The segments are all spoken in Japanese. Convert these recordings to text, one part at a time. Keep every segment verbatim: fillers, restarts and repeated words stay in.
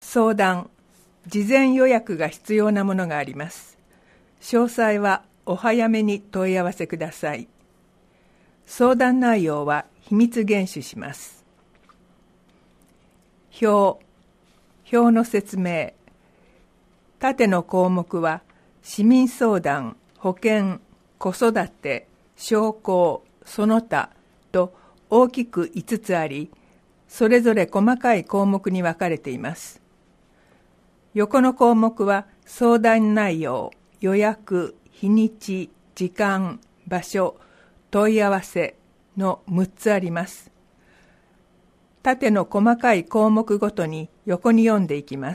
相談、事前予約が必要なものがあります。詳細はお早めに問い合わせください。相談内容は秘密厳守します。表、表の説明。縦の項目は市民相談、保険、子育て、商工、その他と大きくいつつあり、それぞれ細かい項目に分かれています。横の項目は相談内容、予約、日にち、時間、場所、問い合わせのむっつあります。縦の細かい項目ごとに横に読んでいきます。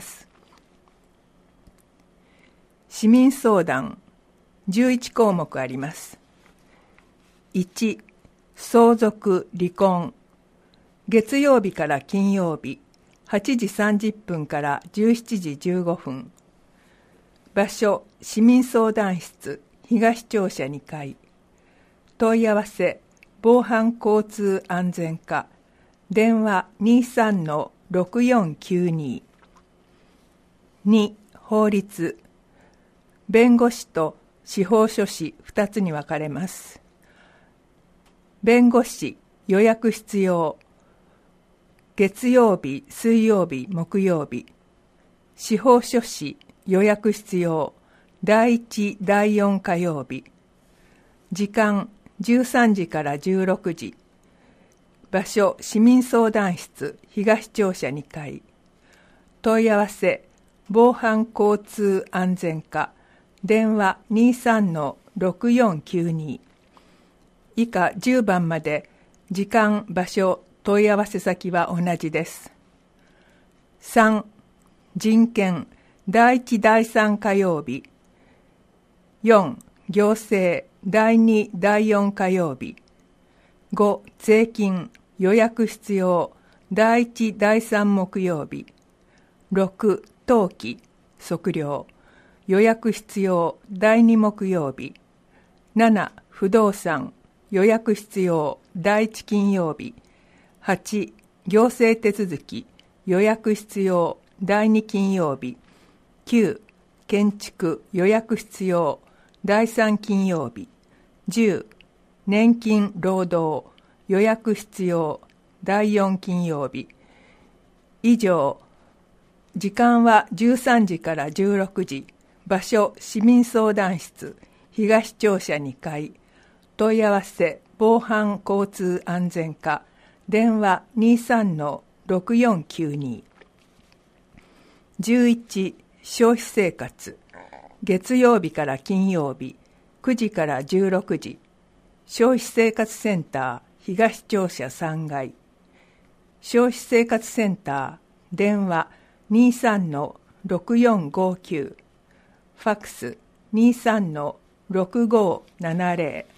市民相談、じゅういち項目あります。いち、相続・離婚。月曜日から金曜日、はちじさんじゅっぷんからじゅうしちじじゅうごふん。場所、市民相談室、東庁舎にかい。問い合わせ、防犯交通安全課。電話 にさんのろくよんきゅうに。に、法律。弁護士と司法書士ふたつに分かれます。弁護士、予約必要。月曜日、水曜日、木曜日。司法書士、予約必要。だいいち、だいよん火曜日。時間、じゅうさんじからじゅうろくじ。場所、市民相談室、東庁舎にかい。問い合わせ、防犯交通安全課。電話 にさんのろくよんきゅうに。以下じゅうばんまで時間、場所、問い合わせ先は同じです。さん、人権、だいいち、だいさん火曜日。よん、行政、だいに、だいよん火曜日。ご、税金、予約必要、だいいち、だいさん木曜日。ろく、登記、測量、予約必要、だいに木曜日。なな、不動産、予約必要、だいいち金曜日。はち、行政手続き、予約必要、だいに金曜日。きゅう、建築、予約必要、だいさん金曜日。じゅう、年金労働、予約必要、だいよん金曜日。以上。時間はじゅうさんじからじゅうろくじ。場所、市民相談室、東庁舎にかい。問い合わせ、防犯交通安全課。電話 にさんのろくよんきゅうに。じゅういち、消費生活。月曜日から金曜日、くじからじゅうろくじ。消費生活センター、東庁舎さんがい。消費生活センター、電話 にさんのろくよんごきゅう。ファックス にさんのろくごななぜろ。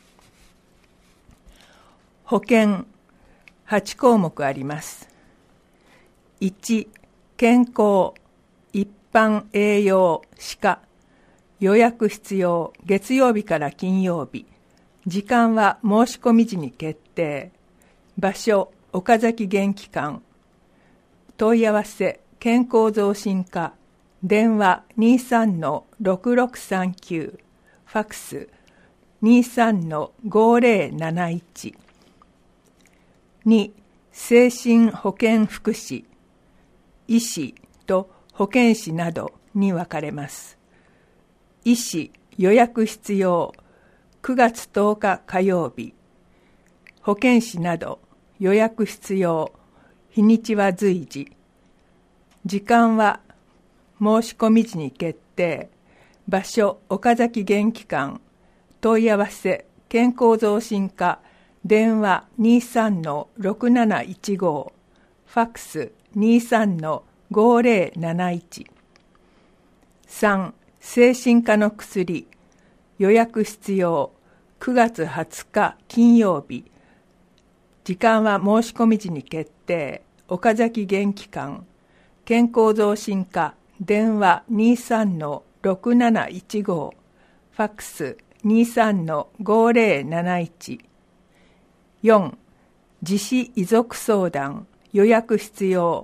保険、はち項目あります。いち、健康、一般栄養、歯科。予約必要、月曜日から金曜日。時間は申し込み時に決定。場所、岡崎元気館。問い合わせ、健康増進課。電話 にさんのろくろくさんきゅう。ファックス にさんのごぜろなないち。に、精神保健福祉。医師と保健師などに分かれます。医師、予約必要、くがつとおか火曜日。保健師など予約必要、日にちは随時。時間は申し込み時に決定。場所、岡崎元気館。問い合わせ、健康増進課。電話 にさんのろくなないちご。ファックス にさんのごぜろなないち。さん、精神科の薬。予約必要。くがつはつか金曜日。時間は申し込み時に決定。岡崎元気館。健康増進課。電話 にさんのろくなないちご。ファックス にさんのごぜろなないち。よん、自死遺族相談。予約必要。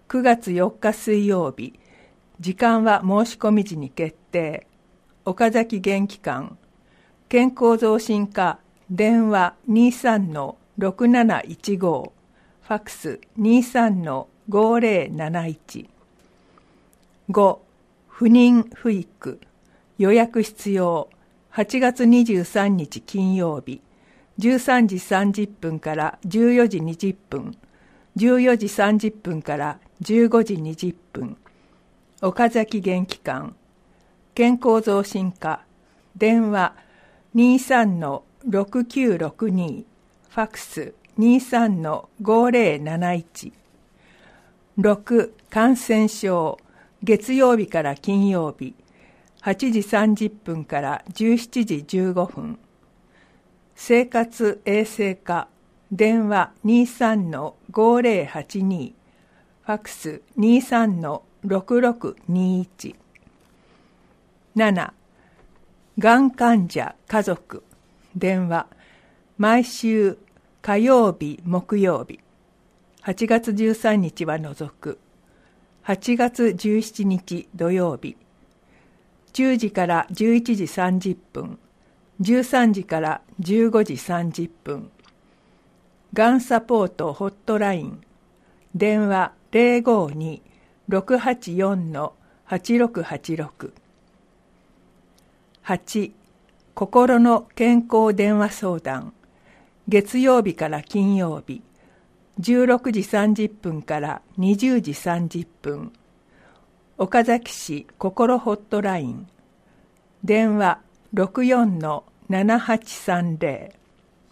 くがつよっか水曜日、時間は申し込み時に決定。岡崎元気館、健康増進課、電話 にさんのろくなないちご、ファックス にさんのごぜろなないち。ご. 不妊不育、予約必要。はちがつにじゅうさんにち金曜日、じゅうさんじさんじゅっぷんからじゅうよじにじゅっぷん、じゅうよじさんじゅっぷんからじゅうごじにじゅっぷん。岡崎元気館、健康増進課、電話 にさんのろくきゅうろくに、ファックス にさんのごぜろなないち。ろく. 感染症、月曜日から金曜日、はちじさんじゅっぷんからじゅうしちじじゅうごふん。生活衛生課、電話 にさんのごぜろはちに、ファックス にさんのろくろくにいち。なな. がん患者家族、電話、毎週火曜日木曜日、はちがつじゅうさんにちは除く、はちがつじゅうしちにち土曜日、じゅうじからじゅういちじさんじゅっぷん、じゅうさんじからじゅうごじさんじゅっぷん。がんサポートホットライン、電話 ぜろごに ろくはちよん はちろくはちろく。はち. 心の健康電話相談、月曜日から金曜日、じゅうろくじさんじゅっぷんからにじゅうじさんじゅっぷん。岡崎市心ホットライン、電話 ろくよんのななはちさんぜろ。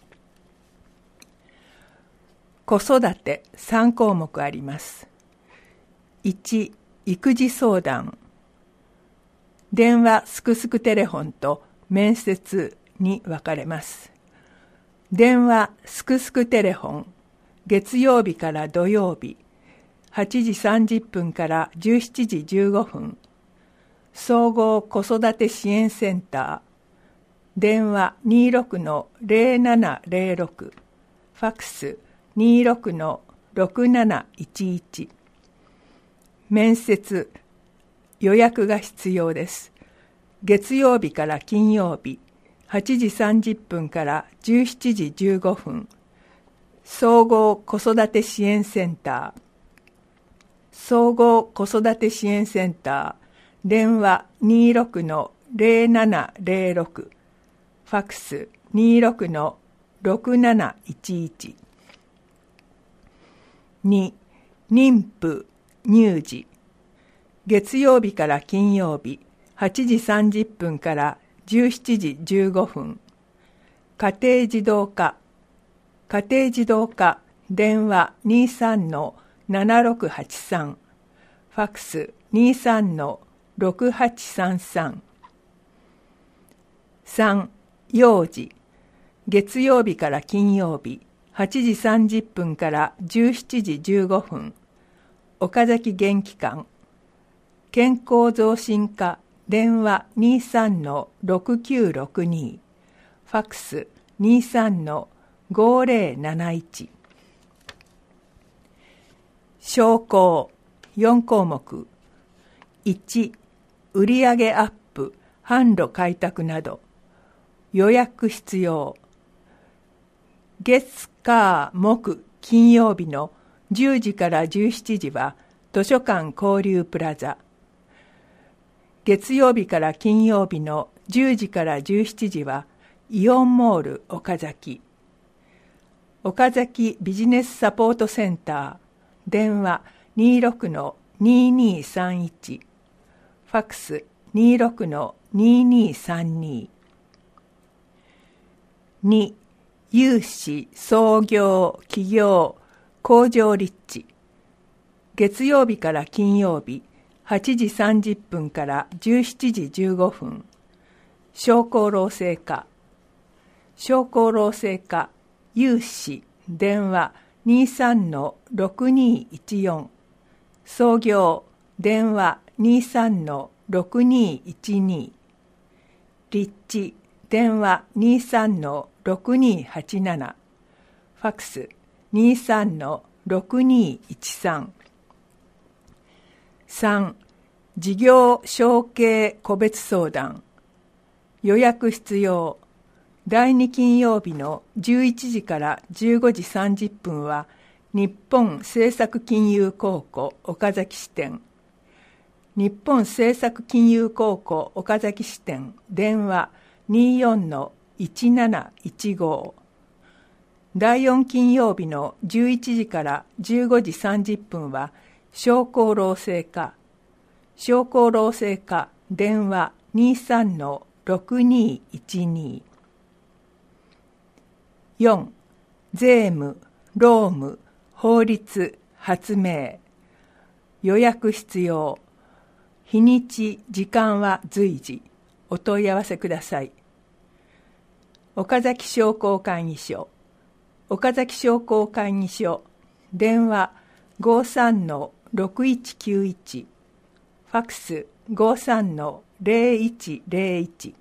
子育てさんこうもくあります。いち. 育児相談、電話すくすくテレフォンと面接に分かれます。電話すくすくテレフォン、月曜日から土曜日、はちじさんじゅっぷんからじゅうしちじじゅうごふん。総合子育て支援センター、電話 にじゅうろくのぜろななぜろろく、ファックス にじゅうろくのろくなないちいち。面接、予約が必要です。月曜日から金曜日、はちじさんじゅっぷんからじゅうしちじじゅうごふん。総合子育て支援センター、総合子育て支援センター、電話 にじゅうろくのぜろななぜろろく、ファックス にじゅうろくのろくなないちいち。に. 妊婦、乳児、月曜日から金曜日、はちじさんじゅっぷんからじゅうしちじじゅうごふん。家庭児童科、家庭児童科、電話 にさんのななろくはちさん、ファックス にさんのろくはちさんさん。さん. 幼児、月曜日から金曜日、はちじさんじゅっぷんからじゅうしちじじゅうごふん。岡崎元気館、健康増進課、電話 にさんのろくきゅうろくに、ファックス にさんのごぜろなないち。商工よんこうもく。いち. 売上アップ、販路開拓など、予約必要。月火木金曜日のじゅうじからじゅうしちじは図書館交流プラザ。月曜日から金曜日のじゅうじからじゅうしちじはイオンモール岡崎。岡崎ビジネスサポートセンター、電話 にじゅうろくのににさんいち、ファックス にじゅうろくのににさんに。に. 有志、創業、起業、工場立地。月曜日から金曜日、はちじさんじゅっぷんからじゅうしちじじゅうごふん。商工労政課。商工労政課、有志、電話 にさんのろくにいちよん。創業、電話 にさんのろくにいちに。立地、電話 にさんのろくにはちなな。ファックス にさんのろくにいちさん。 さん、事業承継個別相談。予約必要。だいに金曜日のじゅういちじからじゅうごじさんじゅっぷんは日本政策金融公庫岡崎支店。日本政策金融公庫岡崎支店電話 にじゅうよんのいちなないちご。だいよん金曜日のじゅういちじからじゅうごじさんじゅっぷんは商工労政課。商工労政課電話 にじゅうさんのろくにいちに。よん、税務、労務、法律、発明。予約必要。日にち、時間は随時。お問い合わせください。岡崎商工会議所。岡崎商工会議所。電話 ごじゅうさんのろくいちきゅういち。ファックス ごじゅうさんのぜろいちぜろいち。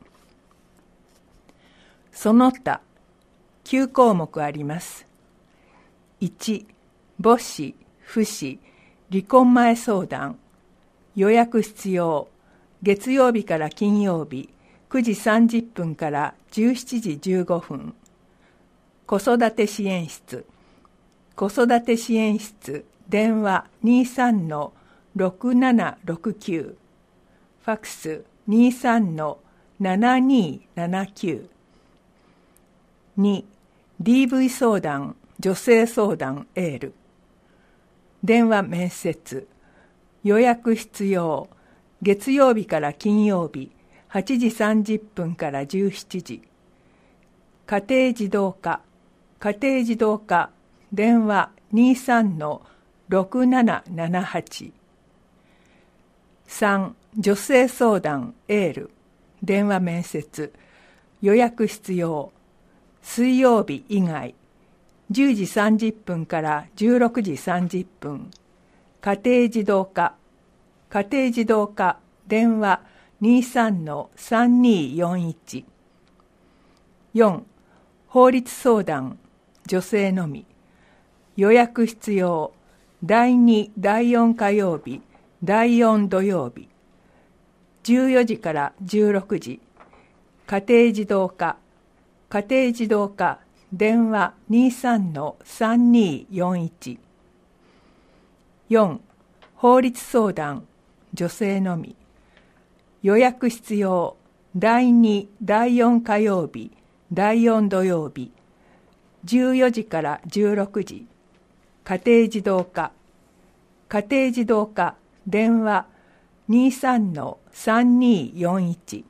その他きゅう項目あります。いち、母子、父子、離婚前相談。予約必要。月曜日から金曜日、くじさんじゅっぷんからじゅうしちじじゅうごふん。子育て支援室。子育て支援室、電話 にじゅうさんのろくななろくきゅう。ファックス にじゅうさんのななにななきゅう。に、ディーブイ 相談、女性相談エール。電話面接。予約必要。月曜日から金曜日、はちじさんじゅっぷんからじゅうしちじ。家庭児童科。家庭児童科。電話 にじゅうさんのろくななななはち。さん、女性相談エール。電話面接。予約必要。水曜日以外、じゅうじさんじゅっぷんからじゅうろくじさんじゅっぷん。家庭児童科。家庭児童科。電話 にじゅうさんのさんによんいち。よん、法律相談、女性のみ。予約必要。だいに、だいよん火曜日、だいよん土曜日。じゅうよじからじゅうろくじ。家庭児童科。家庭児童科。電話 にじゅうさんのさんによんいち。よん、法律相談、女性のみ。予約必要。だいに、だいよん火曜日、だいよん土曜日。じゅうよじからじゅうろくじ。家庭児童科。家庭児童科。電話 にじゅうさんのさんによんいち。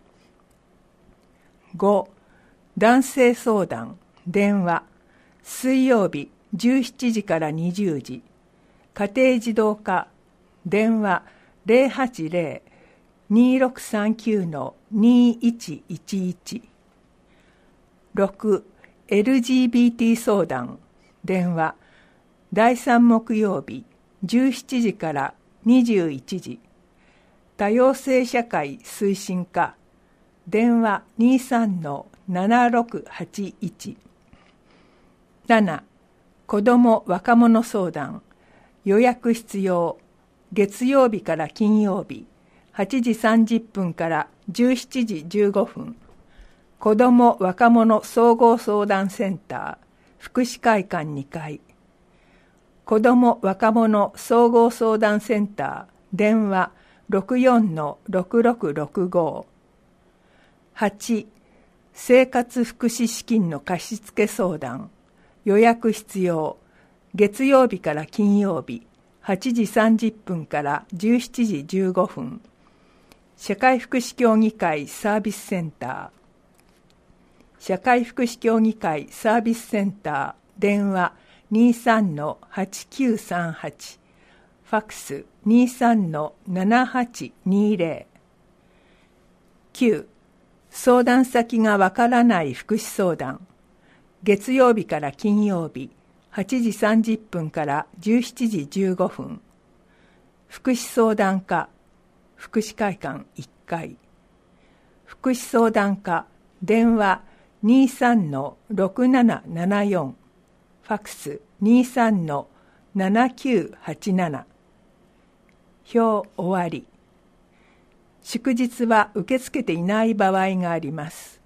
ご、男性相談、電話。水曜日じゅうしちじからにじゅうじ。家庭児童科。電話 ゼロはちゼロ にろくさんきゅうのにいちいちいち。ろく、エルジービーティー 相談、電話。だいさん木曜日じゅうしちじからにじゅういちじ。多様性社会推進課。電話 にじゅうさんのななろくはちいち。なな、子ども若者相談。予約必要。月曜日から金曜日、はちじさんじゅっぷんからじゅうしちじじゅうごふん。子ども若者総合相談センター、福祉会館にかい。子ども若者総合相談センター、電話 ろくよんのろくろくろくご。はち、生活福祉資金の貸付相談。予約必要。月曜日から金曜日、はちじさんじゅっぷんからじゅうしちじじゅうごふん。社会福祉協議会サービスセンター。社会福祉協議会サービスセンター、電話 にじゅうさんのはちきゅうさんはち。ファックス にじゅうさんのななはちにゼロ。きゅう、相談先がわからない福祉相談。月曜日から金曜日、はちじさんじゅっぷんからじゅうしちじじゅうごふん。福祉相談課、福祉会館いっかい。福祉相談課、電話 にじゅうさんのろくななななよん。ファックス にじゅうさんのななきゅうはちなな。 表終わり。祝日は受け付けていない場合があります。